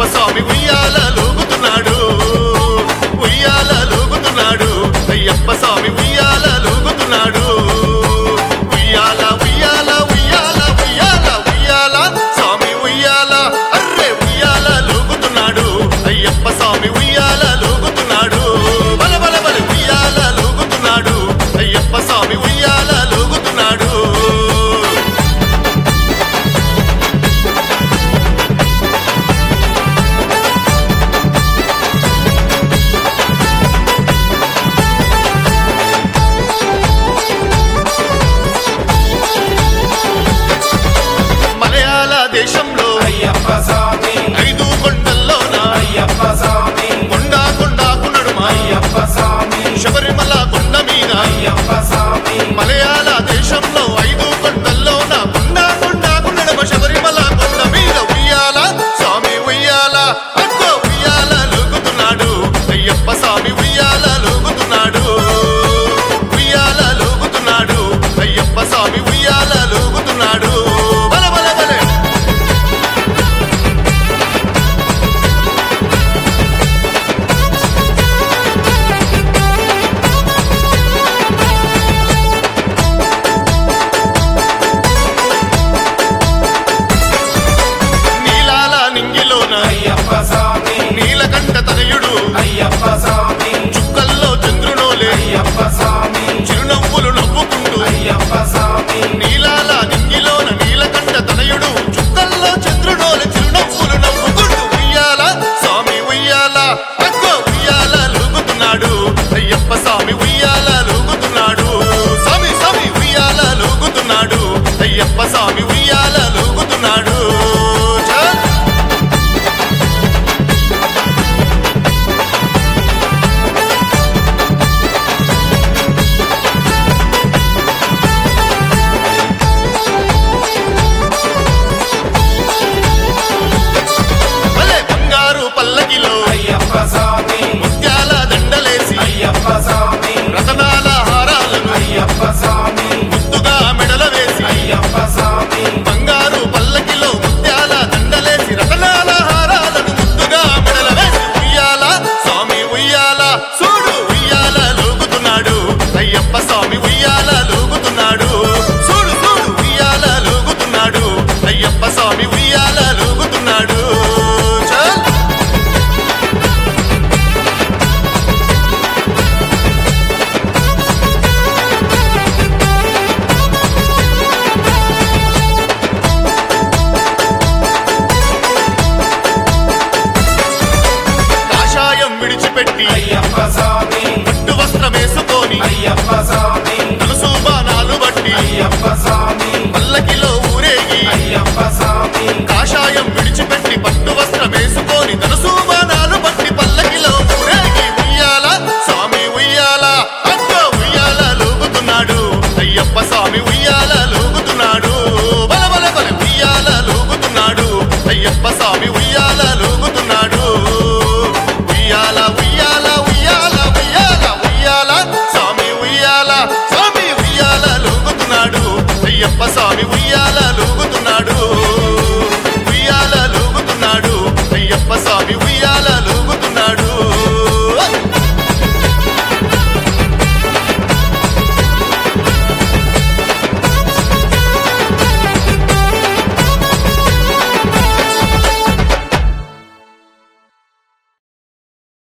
స్వామి ఉయ్యాల లూగుతున్నాడు ఉయ్యాల లూగుతున్నాడు అయ్యప్ప స్వామి ఉయ్యాల లూగుతున్నాడు ఉయ్యాల ఉయ్యాల ఉయ్యాల ఉయ్యాల ఉయ్యాల స్వామి ఉయ్యాల అర్రే ఉయ్యాల లూగుతున్నాడు అయ్యప్ప స్వామి ఉయ్యాల లూగుతున్నాడు బల బల బల ఉయ్యాల లూగుతున్నాడు అయ్యప్ప స్వామి ఉయ్యాల లూగుతున్నాడు దేశంలో అయ్యప్ప స్వామి 5 కొండల్లోన అయ్యప్ప స్వామి కొండకు నడుమ అయ్యప్ప స్వామి శబరిమల కొండ మీద అయ్యప్ప స్వామి మలయాళ దేశంలో 5 కొండల్లోన కొండకు నడుమ శబరిమల కొండ మీద ఉయ్యాల స్వామి ఉయ్యాల అక్కో ఉయ్యాల లూగుతున్నాడు అయ్యప్ప స్వామి ఉయ్యాల లూగుతున్నాడు ఉయ్యాల లూగుతున్నాడు అయ్యప్ప స్వామి ఉయ్యాల లూగుతున్నాడు బల బల బలే అయ్యప్ప స్వామి నీలకంఠ తనయుడు అయ్యప్ప స్వామి చుక్కల్లో చంద్రునోలే అయ్యప్ప స్వామి చిరునవ్వులు నవ్వుకుంటూ అయ్యప్ప స్వామి నీలాల నింగిలోన నీలకంఠ తనయుడు చుక్కల్లో చంద్రునోలే చిరునవ్వులు నవ్వుకుంటూ ఉయ్యాల స్వామి ఉయ్యాల అక్కో ఉయ్యాల లూగుతున్నాడు అయ్యప్ప స్వామి ఉయ్యాల లూగుతున్నాడు స్వామి స్వామి ఉయ్యాల లూగుతున్నాడు అయ్యప్ప స్వామి ఉయ్యాల లూగుతున్నాడు పల్లకిలో అయ్యప్ప స్వామి ముత్యాల దండలేసి అయ్యప్ప స్వామి రతనాల హారాలను అయ్యప్ప స్వామి ముద్దుగా మెడల వేసి అయ్యప్ప స్వామి బంగారు పల్లకిలో ముత్యాల దండలేసి రతనాల హారాలను ముద్దుగా మెడల వేసి ఉయ్యాల స్వామి ఉయ్యాల చూడు ఉయ్యాల లూగుతున్నాడు అయ్యప్ప స్వామి ఉయ్యాల లూగుతున్నాడు చూడు చూడు ఉయ్యాల లూగుతున్నాడు అయ్యప్ప స్వామి ఉయ్యాల లూగుతున్నాడు విడిచిపెట్టి అయ్యప్ప స్వామి పట్టు వస్త్రం వేసుకొని అయ్యప్ప స్వామి తులసు బాణాలు బట్టి అయ్యప్ప స్వామి పల్లకిలో ఊరేగి అయ్యప్ప స్వామి కాషాయం విడిచిపెట్టి పట్టు వస్త్రం వేసుకొని తులసు బాణాలు బట్టి పల్లకిలో ఊరేగి ఉయ్యాల స్వామి ఉయ్యాల అక్కో ఉయ్యాల లూగుతున్నాడు అయ్యప్ప స్వామి ఉయ్యాల లూగుతున్నాడు బల బల బల ఉయ్యాల లూగుతున్నాడు అయ్యప్ప స్వామి ఉయ్యాల లూగుతున్నాడు ఉయ్యాల ఉయ్యాల ఉయ్యాల ఉయ్యాల ఉయ్యాల స్వామి ఉయ్యాల స్వామి ఉయ్యాల లూగుతున్నాడు అయ్యప్ప స్వామి ఉయ్యాల లూగుతున్నాడు ఉయ్యాల లూగుతున్నాడు అయ్యప్ప స్వామి ఉయ్యాల లూగుతున్నాడు